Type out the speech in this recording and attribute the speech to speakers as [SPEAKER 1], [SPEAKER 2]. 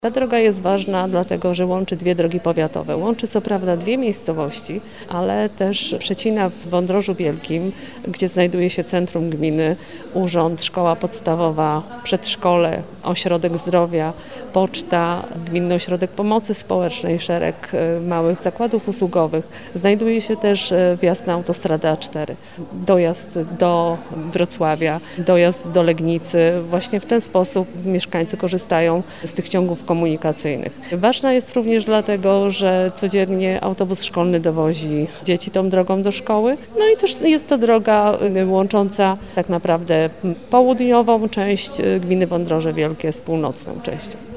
[SPEAKER 1] Ta droga jest ważna dlatego, że łączy dwie drogi powiatowe. Łączy co prawda dwie miejscowości, ale też przecina w Wądrożu Wielkim, gdzie znajduje się centrum gminy, urząd, szkoła podstawowa, przedszkole, ośrodek zdrowia, poczta, gminny ośrodek pomocy społecznej, szereg małych zakładów usługowych. Znajduje się też wjazd na autostradę A4, dojazd do Wrocławia, dojazd do Legnicy. Właśnie w ten sposób mieszkańcy korzystają z tych ciągów komunikacyjnych. Ważna jest również dlatego, że codziennie autobus szkolny dowozi dzieci tą drogą do szkoły. No i też jest to droga łącząca tak naprawdę południową część gminy Wądroże Wielkie z północną częścią.